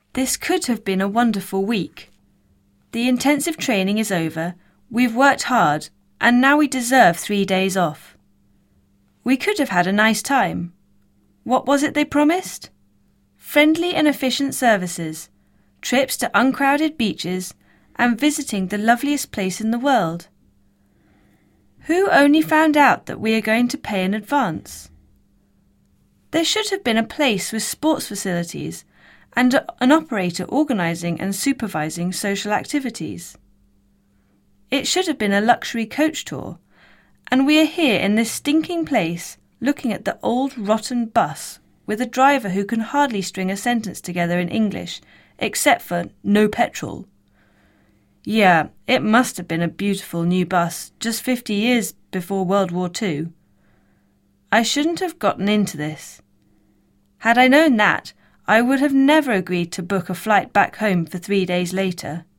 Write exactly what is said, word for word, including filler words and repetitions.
This could have been a wonderful week. The intensive training is over, we've worked hard, and now we deserve three days off. We could have had a nice time. What was it they promised? Friendly and efficient services, trips to uncrowded beaches, and visiting the loveliest place in the world. Who only found out that we are going to pay in advance? There should have been a place with sports facilities and an operator organising and supervising social activities. It should have been a luxury coach tour, and we are here in this stinking place looking at the old rotten bus with a driver who can hardly string a sentence together in English except for no petrol. Yeah, it must have been a beautiful new bus just fifty years before World War Two. I shouldn't have gotten into this. Had I known that, I would have never agreed to book a flight back home for three days later.